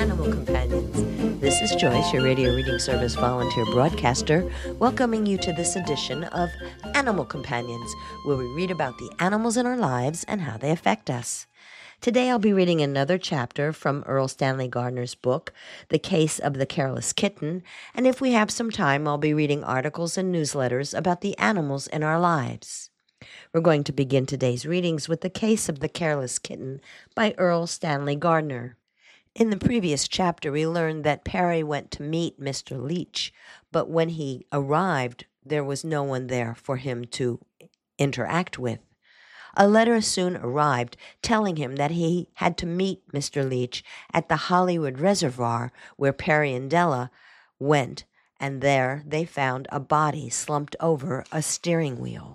Animal Companions. This is Joyce, your radio reading service volunteer broadcaster, welcoming you to this edition of Animal Companions, where we read about the animals in our lives and how they affect us. Today I'll be reading another chapter from Erle Stanley Gardner's book, The Case of the Careless Kitten, and if we have some time, I'll be reading articles and newsletters about the animals in our lives. We're going to begin today's readings with The Case of the Careless Kitten by Erle Stanley Gardner. In the previous chapter, we learned that Perry went to meet Mr. Leach, but when he arrived, there was no one there for him to interact with. A letter soon arrived telling him that he had to meet Mr. Leach at the Hollywood Reservoir where Perry and Della went, and there they found a body slumped over a steering wheel.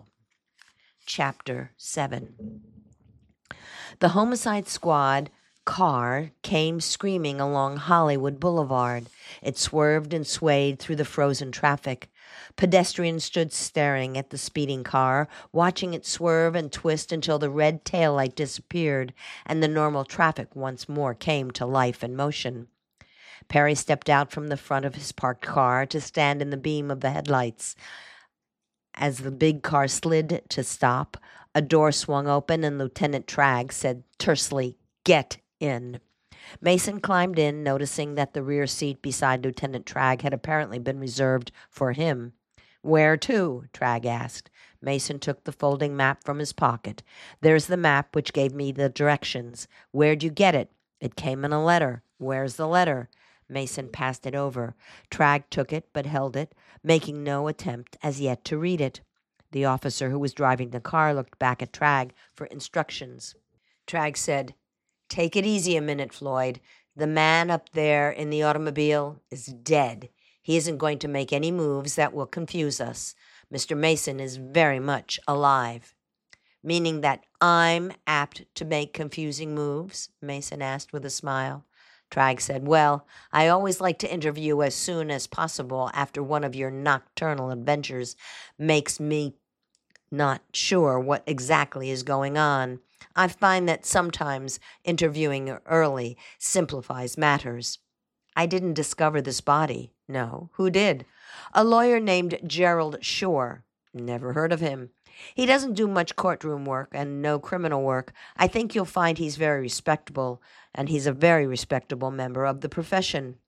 Chapter 7. The homicide squad car came screaming along Hollywood Boulevard. It swerved and swayed through the frozen traffic. Pedestrians stood staring at the speeding car, watching it swerve and twist until the red taillight disappeared and the normal traffic once more came to life and motion. Perry stepped out from the front of his parked car to stand in the beam of the headlights. As the big car slid to stop, a door swung open and Lieutenant Tragg said tersely, "Get in." Mason climbed in, noticing that the rear seat beside Lieutenant Tragg had apparently been reserved for him. "Where to?" Tragg asked. Mason took the folding map from his pocket. "There's the map which gave me the directions. Where'd you get it?" "It came in a letter." "Where's the letter?" Mason passed it over. Tragg took it, but held it, making no attempt as yet to read it. The officer who was driving the car looked back at Tragg for instructions. Tragg said, "Take it easy a minute, Floyd. The man up there in the automobile is dead. He isn't going to make any moves that will confuse us. Mr. Mason is very much alive." "Meaning that I'm apt to make confusing moves?" Mason asked with a smile. Tragg said, "Well, I always like to interview as soon as possible after one of your nocturnal adventures makes me not sure what exactly is going on. I find that sometimes interviewing early simplifies matters." "I didn't discover this body." "No. Who did?" "A lawyer named Gerald Shore." "Never heard of him." "He doesn't do much courtroom work and no criminal work. I think you'll find he's very respectable, and he's a very respectable member of the profession."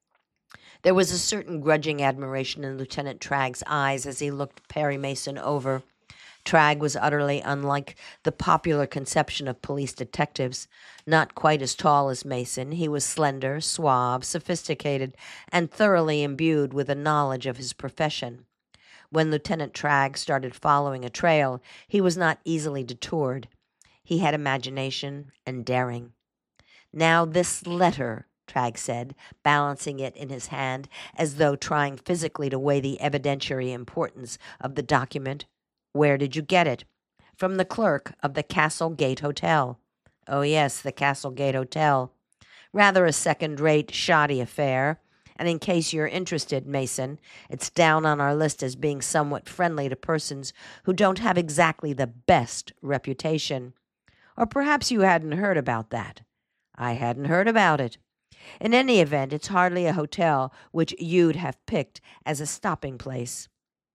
There was a certain grudging admiration in Lieutenant Tragg's eyes as he looked Perry Mason over. Tragg was utterly unlike the popular conception of police detectives. Not quite as tall as Mason, he was slender, suave, sophisticated, and thoroughly imbued with a knowledge of his profession. When Lieutenant Tragg started following a trail, he was not easily detoured. He had imagination and daring. "Now this letter," Tragg said, balancing it in his hand as though trying physically to weigh the evidentiary importance of the document. "Where did you get it?" "From the clerk of the Castle Gate Hotel." "Oh, yes, the Castle Gate Hotel. Rather a second-rate, shoddy affair. And in case you're interested, Mason, it's down on our list as being somewhat friendly to persons who don't have exactly the best reputation. Or perhaps you hadn't heard about that." "I hadn't heard about it." "In any event, it's hardly a hotel which you'd have picked as a stopping place."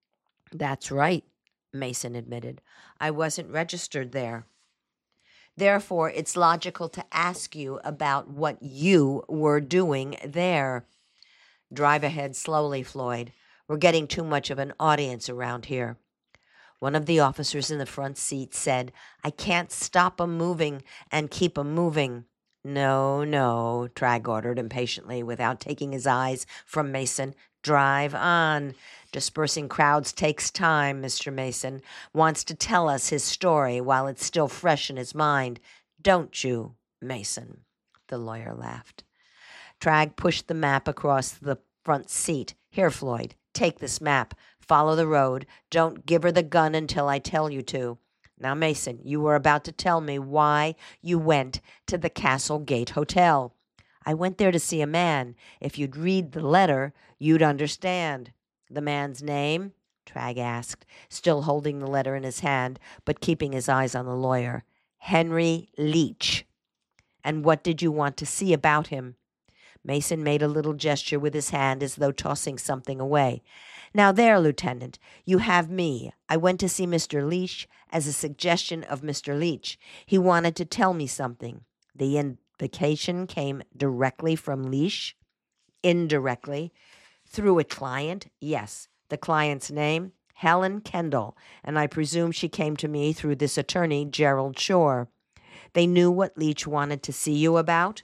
"That's right," Mason admitted. "I wasn't registered there. Therefore, it's logical to ask you about what you were doing there." "Drive ahead slowly, Floyd. We're getting too much of an audience around here." One of the officers in the front seat said, "I can't stop 'em moving and keep 'em moving." "No, no," Tragg ordered impatiently without taking his eyes from Mason. "Drive on. Dispersing crowds takes time. Mr. Mason wants to tell us his story while it's still fresh in his mind. Don't you, Mason?" The lawyer laughed. Tragg pushed the map across the front seat. "Here, Floyd, take this map. Follow the road. Don't give her the gun until I tell you to. Now, Mason, you were about to tell me why you went to the Castle Gate Hotel." "I went there to see a man. If you'd read the letter, you'd understand." "The man's name?" Tragg asked, still holding the letter in his hand, but keeping his eyes on the lawyer. "Henry Leach." "And what did you want to see about him?" Mason made a little gesture with his hand as though tossing something away. Now there, Lieutenant, you have me. I went to see Mr. Leach as a suggestion of Mr. Leach. He wanted to tell me something. The invitation came directly from Leach? Indirectly. Through a client? Yes. The client's name? Helen Kendall, and I presume she came to me through this attorney, Gerald Shore. They knew what Leach wanted to see you about?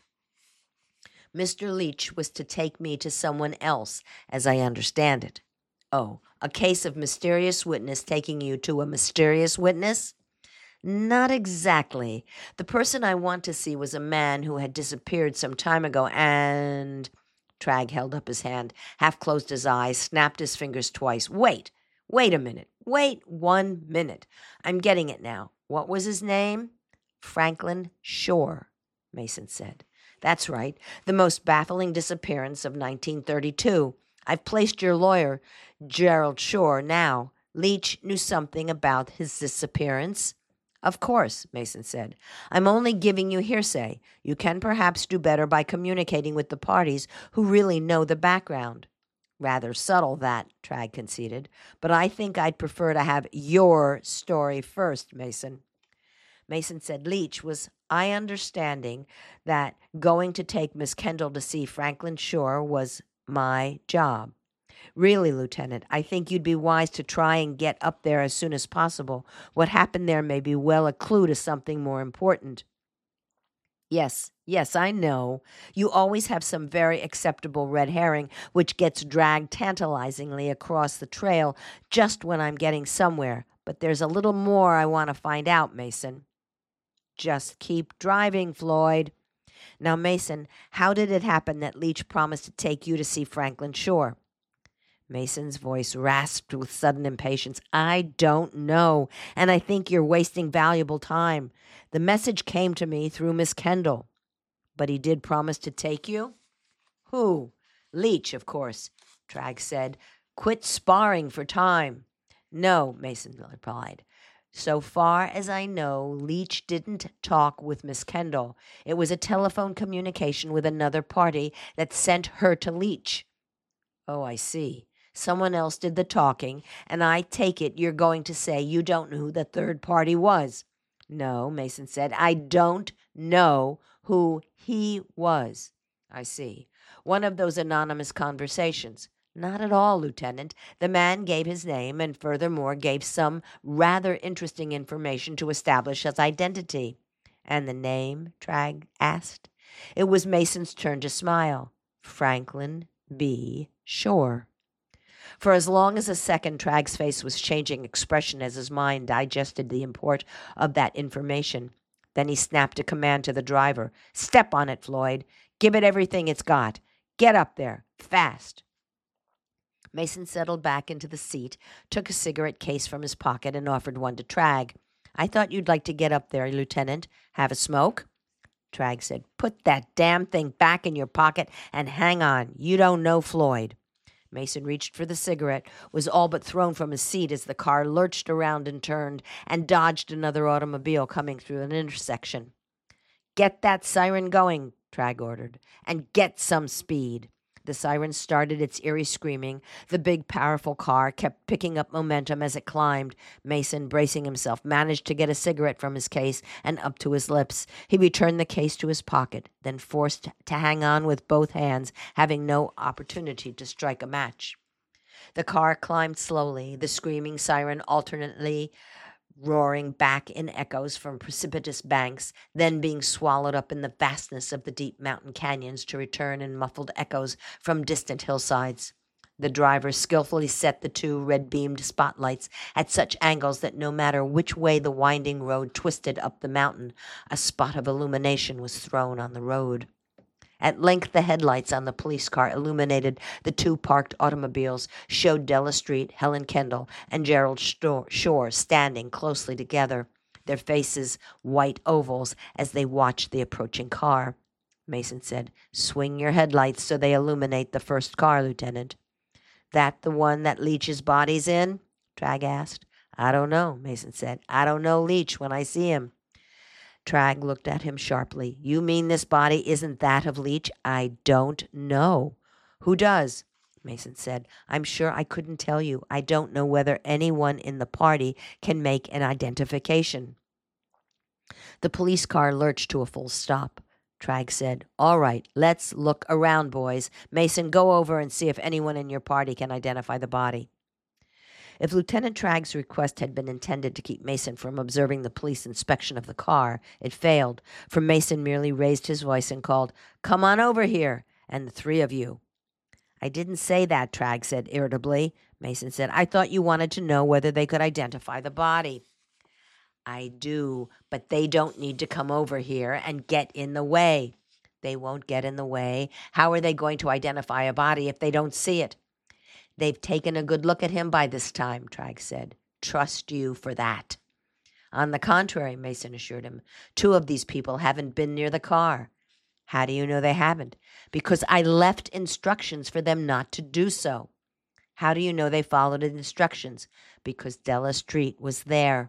Mr. Leach was to take me to someone else, as I understand it. Oh, a case of mysterious witness taking you to a mysterious witness? Not exactly. The person I want to see was a man who had disappeared some time ago and... Tragg held up his hand, half closed his eyes, snapped his fingers twice. Wait a minute. Wait 1 minute. I'm getting it now. What was his name? Franklin Shore, Mason said. That's right. The most baffling disappearance of 1932. I've placed your lawyer, Gerald Shore, now. Leach knew something about his disappearance? Of course, Mason said. I'm only giving you hearsay. You can perhaps do better by communicating with the parties who really know the background. Rather subtle, that, Tragg conceded. But I think I'd prefer to have your story first, Mason. Mason said Leach was understanding that going to take Miss Kendall to see Franklin Shore was my job. Really, Lieutenant, I think you'd be wise to try and get up there as soon as possible. What happened there may be well a clue to something more important. Yes, I know. You always have some very acceptable red herring which gets dragged tantalizingly across the trail just when I'm getting somewhere. But there's a little more I want to find out, Mason. Just keep driving, Floyd. Now, Mason, how did it happen that Leach promised to take you to see Franklin Shore? Mason's voice rasped with sudden impatience. I don't know, and I think you're wasting valuable time. The message came to me through Miss Kendall. But he did promise to take you? Who? Leach, of course, Tragg said. Quit sparring for time. No, Mason replied. So far as I know, Leach didn't talk with Miss Kendall. It was a telephone communication with another party that sent her to Leach. Oh, I see. Someone else did the talking, and I take it you're going to say you don't know who the third party was. No, Mason said, I don't know who he was. I see. One of those anonymous conversations. Not at all, Lieutenant. The man gave his name and furthermore gave some rather interesting information to establish his identity. And the name? Tragg asked. It was Mason's turn to smile. Franklin B. Shore. For as long as a second, Tragg's face was changing expression as his mind digested the import of that information. Then he snapped a command to the driver. Step on it, Floyd. Give it everything it's got. Get up there. Fast. Mason settled back into the seat, took a cigarette case from his pocket, and offered one to Tragg. I thought you'd like to get up there, Lieutenant. Have a smoke? Tragg said, Put that damn thing back in your pocket and hang on. You don't know Floyd. Mason reached for the cigarette, was all but thrown from his seat as the car lurched around and turned and dodged another automobile coming through an intersection. Get that siren going, Tragg ordered, and get some speed. The siren started its eerie screaming. The big, powerful car kept picking up momentum as it climbed. Mason, bracing himself, managed to get a cigarette from his case and up to his lips. He returned the case to his pocket, then forced to hang on with both hands, having no opportunity to strike a match. The car climbed slowly, the screaming siren alternately roaring back in echoes from precipitous banks, then being swallowed up in the vastness of the deep mountain canyons to return in muffled echoes from distant hillsides. The driver skillfully set the two red-beamed spotlights at such angles that no matter which way the winding road twisted up the mountain, a spot of illumination was thrown on the road. At length the headlights on the police car illuminated the two parked automobiles, showed Della Street, Helen Kendall, and Gerald Shore standing closely together, their faces white ovals as they watched the approaching car. Mason said, Swing your headlights so they illuminate the first car, Lieutenant. That the one that Leach's body's in? Tragg asked. I don't know, Mason said. I don't know Leach when I see him. Trag looked at him sharply. You mean this body isn't that of Leach? I don't know. Who does? Mason said. I'm sure I couldn't tell you. I don't know whether anyone in the party can make an identification. The police car lurched to a full stop. Trag said, All right, let's look around, boys. Mason, go over and see if anyone in your party can identify the body. If Lieutenant Trag's request had been intended to keep Mason from observing the police inspection of the car, it failed, for Mason merely raised his voice and called, Come on over here, and the three of you. I didn't say that, Trag said irritably. Mason said, I thought you wanted to know whether they could identify the body. I do, but they don't need to come over here and get in the way. They won't get in the way. How are they going to identify a body if they don't see it? They've taken a good look at him by this time, Trag said. Trust you for that. On the contrary, Mason assured him, 2 of these people haven't been near the car. How do you know they haven't? Because I left instructions for them not to do so. How do you know they followed the instructions? Because Della Street was there.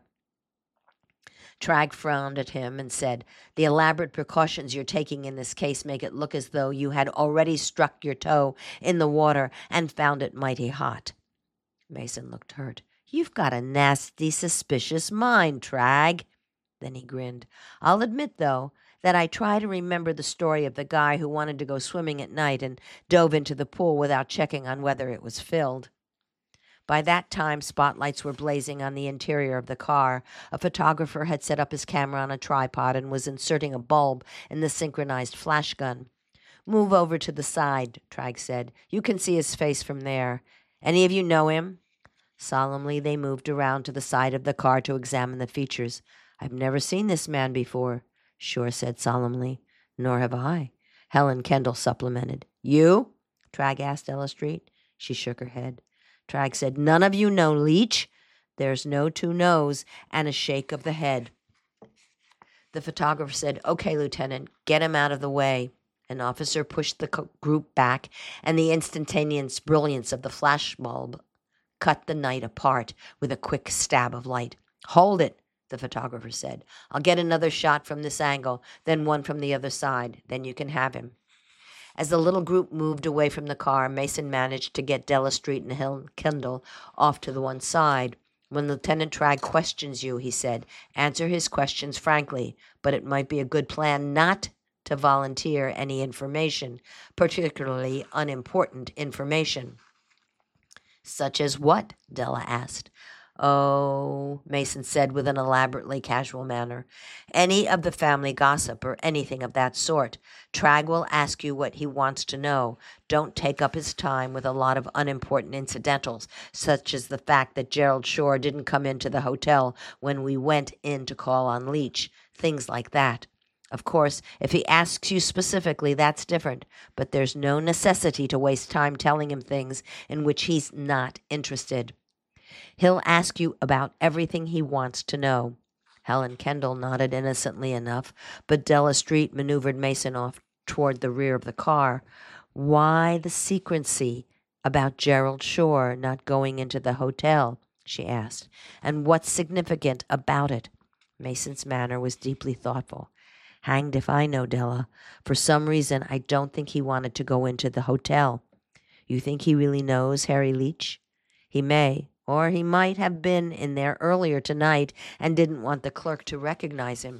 Trag frowned at him and said, The elaborate precautions you're taking in this case make it look as though you had already struck your toe in the water and found it mighty hot. Mason looked hurt. You've got a nasty, suspicious mind, Trag. Then he grinned. I'll admit, though, that I try to remember the story of the guy who wanted to go swimming at night and dove into the pool without checking on whether it was filled. By that time, spotlights were blazing on the interior of the car. A photographer had set up his camera on a tripod and was inserting a bulb in the synchronized flash gun. Move over to the side, Trag said. You can see his face from there. Any of you know him? Solemnly, they moved around to the side of the car to examine the features. I've never seen this man before, Shore said solemnly. Nor have I, Helen Kendall supplemented. You? Trag asked Della Street. She shook her head. Trag said, None of you know Leach? There's no 2 no's and a shake of the head. The photographer said, Okay, Lieutenant, get him out of the way. An officer pushed the group back, and the instantaneous brilliance of the flashbulb cut the night apart with a quick stab of light. Hold it, the photographer said. I'll get another shot from this angle, then one from the other side. Then you can have him. As the little group moved away from the car, Mason managed to get Della Street and Helen Kendall off to the one side. When Lieutenant Trag questions you, he said, answer his questions frankly, but it might be a good plan not to volunteer any information, particularly unimportant information. Such as what? Della asked. Oh, Mason said with an elaborately casual manner. Any of the family gossip or anything of that sort. Trag will ask you what he wants to know. Don't take up his time with a lot of unimportant incidentals, such as the fact that Gerald Shore didn't come into the hotel when we went in to call on Leach. Things like that. Of course, if he asks you specifically, that's different, but there's no necessity to waste time telling him things in which he's not interested. He'll ask you about everything he wants to know. Helen Kendall nodded innocently enough, but Della Street maneuvered Mason off toward the rear of the car. Why the secrecy about Gerald Shore not going into the hotel? She asked. And what's significant about it? Mason's manner was deeply thoughtful. Hanged if I know, Della. For some reason, I don't think he wanted to go into the hotel. You think he really knows Harry Leach? He may. Or he might have been in there earlier tonight and didn't want the clerk to recognize him.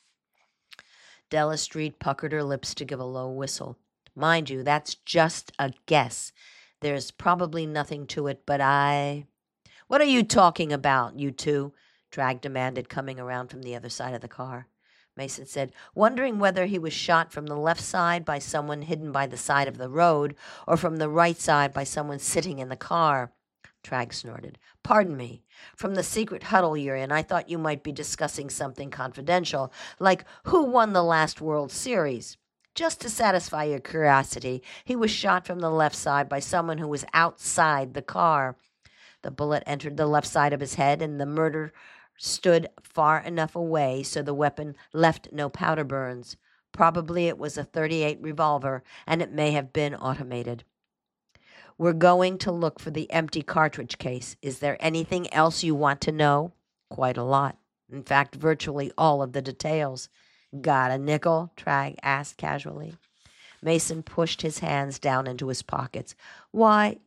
Della Street puckered her lips to give a low whistle. Mind you, that's just a guess. There's probably nothing to it, but What are you talking about, you two? Trag demanded, coming around from the other side of the car. Mason said, wondering whether he was shot from the left side by someone hidden by the side of the road or from the right side by someone sitting in the car. Trag snorted. Pardon me. From the secret huddle you're in, I thought you might be discussing something confidential, like who won the last World Series. Just to satisfy your curiosity, he was shot from the left side by someone who was outside the car. The bullet entered the left side of his head, and the murderer stood far enough away so the weapon left no powder burns. Probably it was a .38 revolver, and it may have been automated. We're going to look for the empty cartridge case. Is there anything else you want to know? Quite a lot. In fact, virtually all of the details. Got a nickel? Trag asked casually. Mason pushed his hands down into his pockets. Why,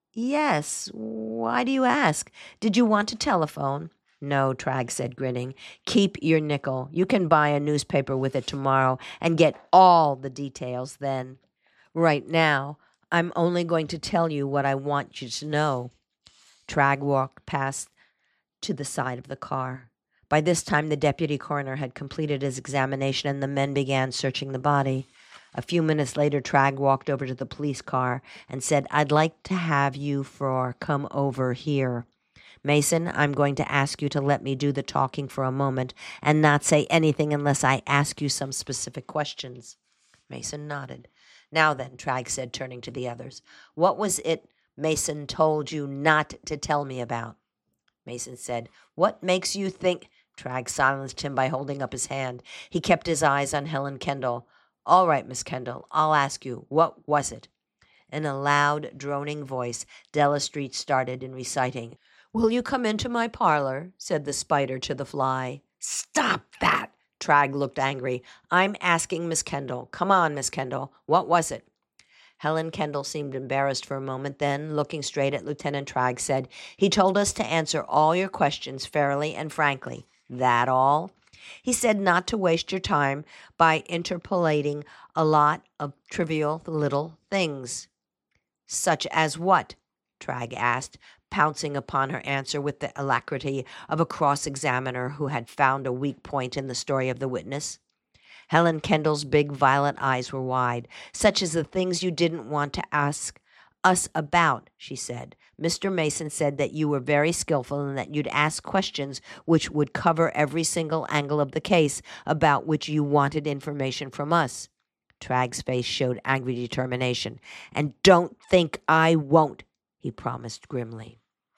yes. Why do you ask? Did you want to telephone? No, Trag said, grinning. Keep your nickel. You can buy a newspaper with it tomorrow and get all the details then. Right now, I'm only going to tell you what I want you to know. Trag walked past to the side of the car. By this time, the deputy coroner had completed his examination and the men began searching the body. A few minutes later, Trag walked over to the police car and said, I'd like to have you come over here. Mason, I'm going to ask you to let me do the talking for a moment and not say anything unless I ask you some specific questions. Mason nodded. Now then, Trag said, turning to the others, what was it Mason told you not to tell me about? Mason said, what makes you think... Trag silenced him by holding up his hand. He kept his eyes on Helen Kendall. All right, Miss Kendall, I'll ask you. What was it? In a loud, droning voice, Della Street started in reciting. Will you come into my parlor? Said the spider to the fly. Stop that! Trag looked angry. I'm asking Miss Kendall. Come on, Miss Kendall. What was it? Helen Kendall seemed embarrassed for a moment, then, looking straight at Lieutenant Trag, said, He told us to answer all your questions fairly and frankly. That all? He said not to waste your time by interpolating a lot of trivial little things. Such as what? Trag asked, pouncing upon her answer with the alacrity of a cross-examiner who had found a weak point in the story of the witness. Helen Kendall's big violet eyes were wide. Such as the things you didn't want to ask us about, she said. Mr. Mason said that you were very skillful and that you'd ask questions which would cover every single angle of the case about which you wanted information from us. Trag's face showed angry determination. And don't think I won't, he promised grimly.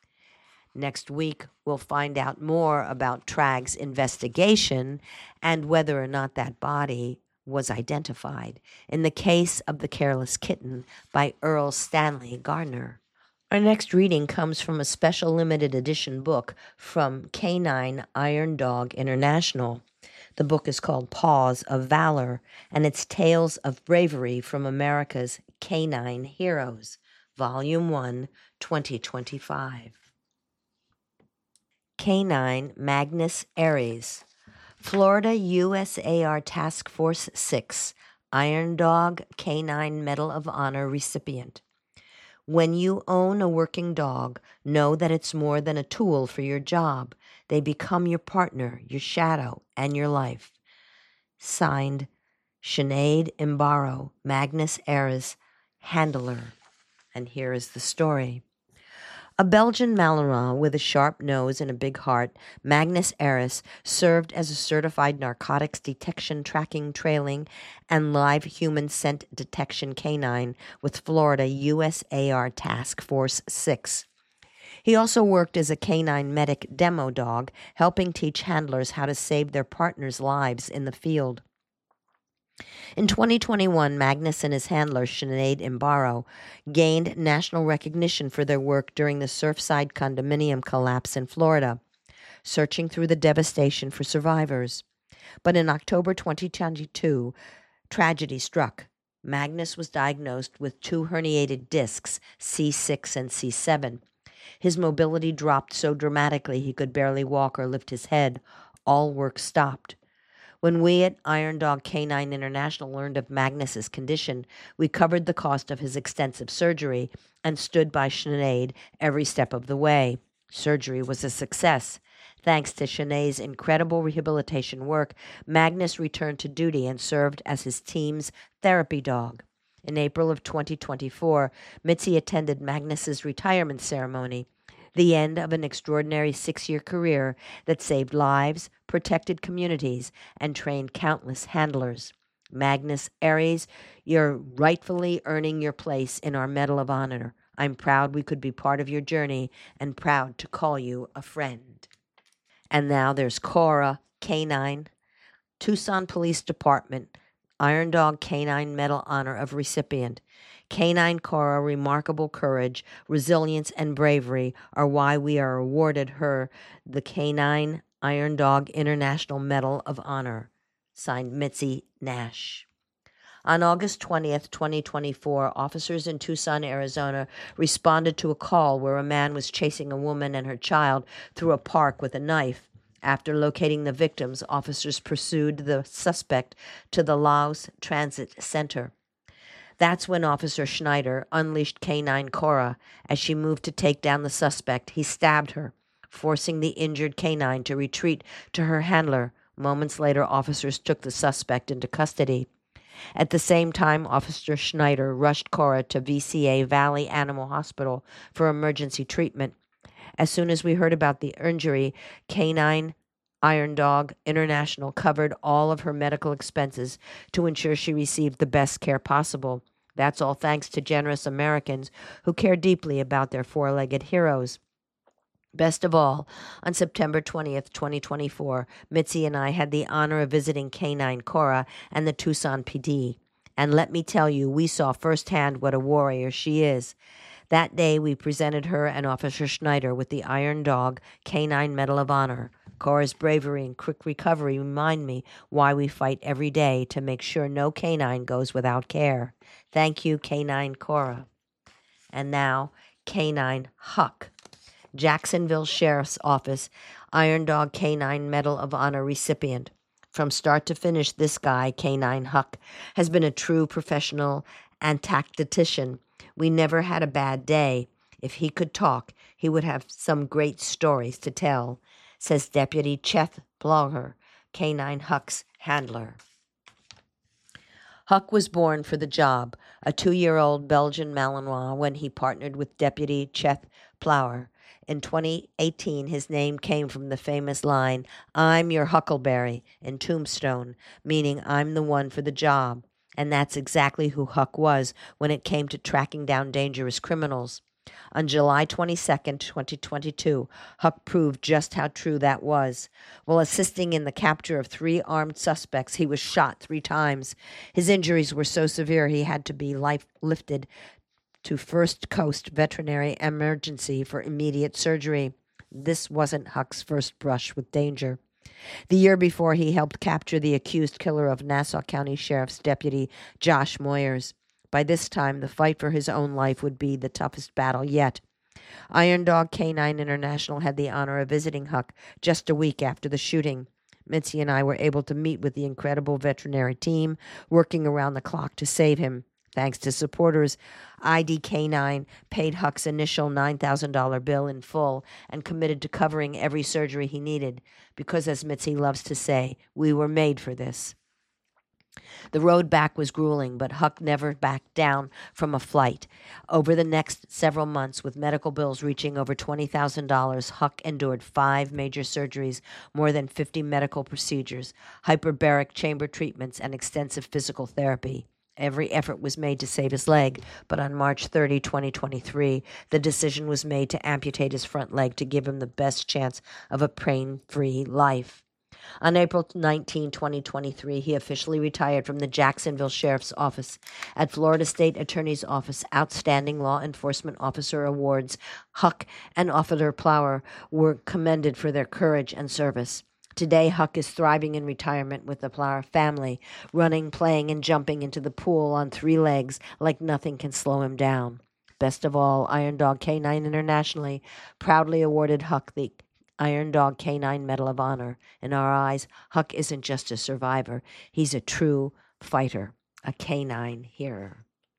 Next week, we'll find out more about Trag's investigation and whether or not that body was identified in the case of the careless kitten by Earl Stanley Gardner. Our next reading comes from a special limited edition book from Canine Iron Dog International. The book is called Paws of Valor, and it's Tales of Bravery from America's Canine Heroes, Volume 1, 2025. Canine Magnus Aries, Florida USAR Task Force 6, Iron Dog Canine Medal of Honor recipient. When you own a working dog, know that it's more than a tool for your job. They become your partner, your shadow, and your life. Signed, Sinead Imbaro, Magnus Aries, Handler. And here is the story. A Belgian Malinois with a sharp nose and a big heart, Magnus Aries served as a certified narcotics detection, tracking, trailing, and live human scent detection canine with Florida USAR Task Force 6. He also worked as a canine medic demo dog, helping teach handlers how to save their partners' lives in the field. In 2021, Magnus and his handler, Sinead Imbaro, gained national recognition for their work during the Surfside condominium collapse in Florida, searching through the devastation for survivors. But in October 2022, tragedy struck. Magnus was diagnosed with 2 herniated discs, C6 and C7. His mobility dropped so dramatically he could barely walk or lift his head. All work stopped. When we at Iron Dog Canine International learned of Magnus's condition, we covered the cost of his extensive surgery and stood by Sinead every step of the way. Surgery was a success. Thanks to Sinead's incredible rehabilitation work, Magnus returned to duty and served as his team's therapy dog. In April of 2024, Mitzi attended Magnus's retirement ceremony, the end of an extraordinary 6-year career that saved lives, protected communities, and trained countless handlers. Magnus Aries, you're rightfully earning your place in our Medal of Honor. I'm proud we could be part of your journey and proud to call you a friend. And now there's Cora, Canine, Tucson Police Department, Iron Dog Canine Medal Honor of recipient. Canine Cora, remarkable courage, resilience, and bravery are why we are awarded her the Canine Iron Dog International Medal of Honor. Signed, Mitzi Nash. On August 20th, 2024, officers in Tucson, Arizona responded to a call where a man was chasing a woman and her child through a park with a knife. After locating the victims, officers pursued the suspect to the Laos Transit Center. That's when Officer Schneider unleashed Canine Cora. As she moved to take down the suspect, he stabbed her, forcing the injured canine to retreat to her handler. Moments later, officers took the suspect into custody. At the same time, Officer Schneider rushed Cora to VCA Valley Animal Hospital for emergency treatment. As soon as we heard about the injury, Canine Iron Dog International covered all of her medical expenses to ensure she received the best care possible. That's all thanks to generous Americans who care deeply about their four-legged heroes. Best of all, on September 20th, 2024, Mitzi and I had the honor of visiting Canine Cora and the Tucson PD. And let me tell you, we saw firsthand what a warrior she is. That day, we presented her and Officer Schneider with the Iron Dog Canine Medal of Honor. Cora's bravery and quick recovery remind me why we fight every day to make sure no canine goes without care. Thank you, Canine Cora. And now, Canine Huck. Jacksonville Sheriff's Office Iron Dog Canine Medal of Honor recipient. From start to finish, this guy, Canine Huck, has been a true professional and tactician. We never had a bad day. If he could talk, he would have some great stories to tell, says Deputy Chet Blogger, Canine Huck's handler. Huck was born for the job, a 2-year-old Belgian Malinois, when he partnered with Deputy Chet Plower. In 2018, his name came from the famous line, "I'm your Huckleberry," in Tombstone, meaning I'm the one for the job. And that's exactly who Huck was when it came to tracking down dangerous criminals. On July 22nd, 2022, Huck proved just how true that was. While assisting in the capture of 3 armed suspects, he was shot 3 times. His injuries were so severe he had to be lifted to First Coast Veterinary Emergency for immediate surgery. This wasn't Huck's first brush with danger. The year before, he helped capture the accused killer of Nassau County Sheriff's Deputy Josh Moyers. By this time, the fight for his own life would be the toughest battle yet. Iron Dog Canine International had the honor of visiting Huck just a week after the shooting. Mitzi and I were able to meet with the incredible veterinary team working around the clock to save him. Thanks to supporters, IDK9 paid Huck's initial $9,000 bill in full and committed to covering every surgery he needed, because, as Mitzi loves to say, we were made for this. The road back was grueling, but Huck never backed down from a flight. Over the next several months, with medical bills reaching over $20,000, Huck endured 5 major surgeries, more than 50 medical procedures, hyperbaric chamber treatments, and extensive physical therapy. Every effort was made to save his leg, but on March 30, 2023, the decision was made to amputate his front leg to give him the best chance of a pain-free life. On April 19, 2023, he officially retired from the Jacksonville Sheriff's Office. At Florida State Attorney's Office Outstanding Law Enforcement Officer Awards, Huck and Officer Plower were commended for their courage and service. Today, Huck is thriving in retirement with the Plower family, running, playing, and jumping into the pool on 3 legs like nothing can slow him down. Best of all, Iron Dog Canine Internationally proudly awarded Huck the Iron Dog Canine Medal of Honor. In our eyes, Huck isn't just a survivor. He's a true fighter, a canine hero.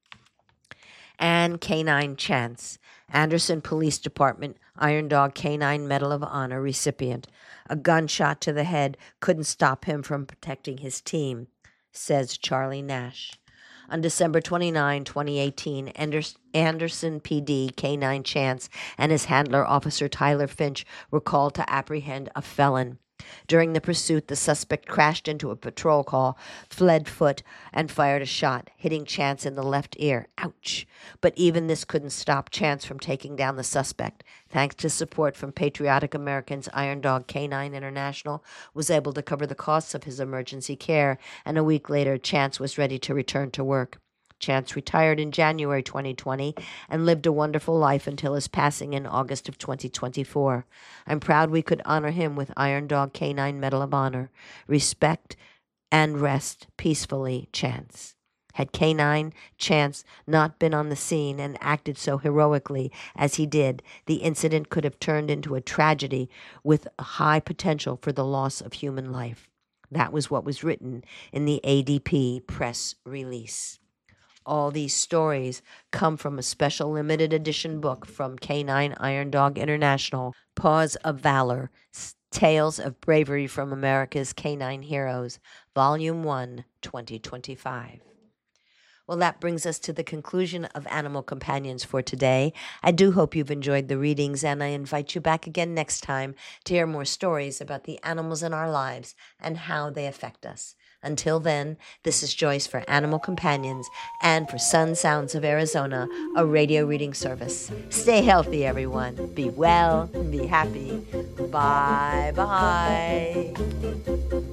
And Canine Chance, Anderson Police Department Iron Dog Canine Medal of Honor recipient. A gunshot to the head couldn't stop him from protecting his team, says Charlie Nash. On December 29, 2018, Anderson PD Canine Chance and his handler, Officer Tyler Finch, were called to apprehend a felon. During the pursuit, the suspect crashed into a patrol car, fled foot, and fired a shot, hitting Chance in the left ear. Ouch! But even this couldn't stop Chance from taking down the suspect. Thanks to support from patriotic Americans, Iron Dog Canine International was able to cover the costs of his emergency care, and a week later, Chance was ready to return to work. Chance retired in January 2020 and lived a wonderful life until his passing in August of 2024. I'm proud we could honor him with Iron Dog Canine Medal of Honor. Respect and rest peacefully, Chance. Had K9 Chance not been on the scene and acted so heroically as he did, the incident could have turned into a tragedy with a high potential for the loss of human life. That was what was written in the ADP press release. All these stories come from a special limited edition book from K9 Iron Dog International, Paws of Valor, Tales of Bravery from America's K9 Heroes, Volume 1, 2025. Well, that brings us to the conclusion of Animal Companions for today. I do hope you've enjoyed the readings, and I invite you back again next time to hear more stories about the animals in our lives and how they affect us. Until then, this is Joyce for Animal Companions and for Sun Sounds of Arizona, a radio reading service. Stay healthy, everyone. Be well and be happy. Bye-bye.